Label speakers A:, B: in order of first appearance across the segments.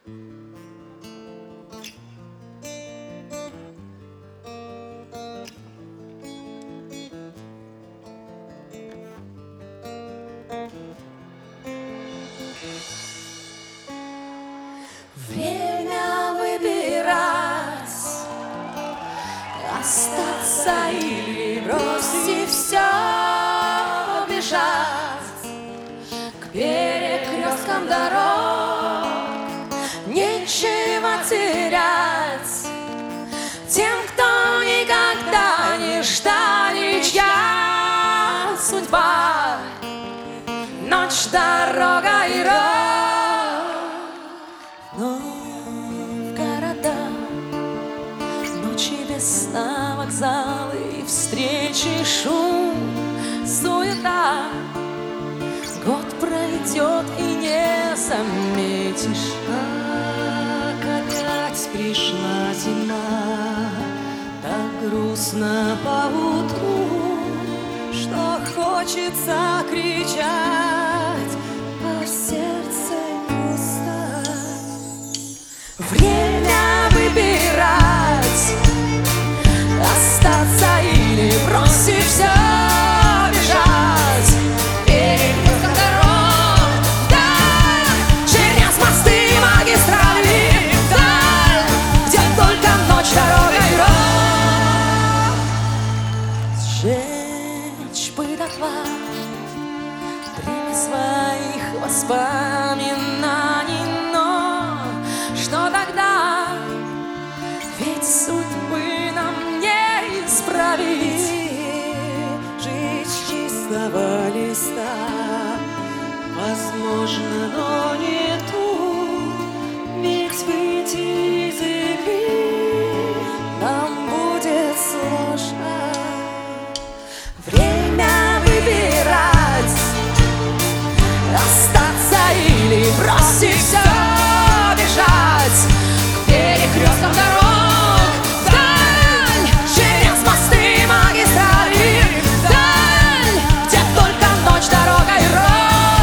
A: Время выбирать, остаться или бросить все, бежать к перекресткам дорог. Нечего терять тем, кто никогда не ждали, чья судьба. Ночь, дорога и рок. Но в города ночи без сна, вокзалы и встречи, шум, суета. Год пройдет и не заметишь, как опять пришла зима. Так грустно поутру, что хочется кричать, а сердце пусто. Время выбирать, остаться или бросить все, бежать перекрестком дорог вдаль, через мосты и магистрали вдаль, где только ночь, дорога и рок. Сжечь бы дотла время своих воспоминаний, но что тогда? Ведь судьбы нам не исправить. Жить с чистого листа возможно, но не тут. Ведь выйти из игры нам будет сложно. Время выбирать, остаться или бросить все, бежать к перекресткам дорог вдаль, через мосты и магистрали вдаль, где только ночь, дорога и рок.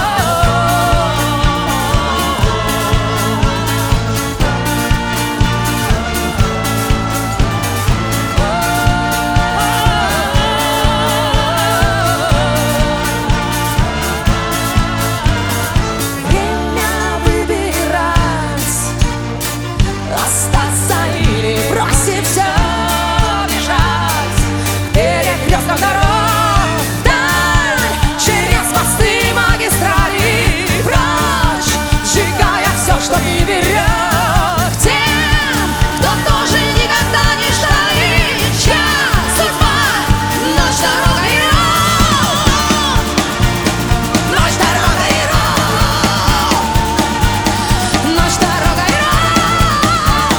A: Время выбирать, остаться или бросить все, бежать к перекресткам дорог вдаль, через мосты и магистрали прочь, сжигая все, что не берет. Тем, кто тоже никогда не ждали, чья судьба. Ночь, дорога и рок. Ночь, дорога и рок. Ночь, дорога и рок.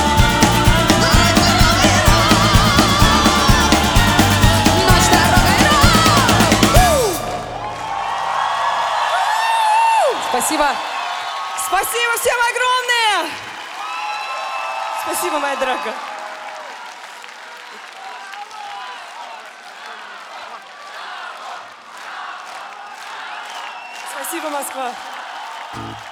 A: Ночь, дорога и рок.
B: Спасибо. Спасибо всем огромное. Спасибо, моя дорогая. Спасибо, Москва.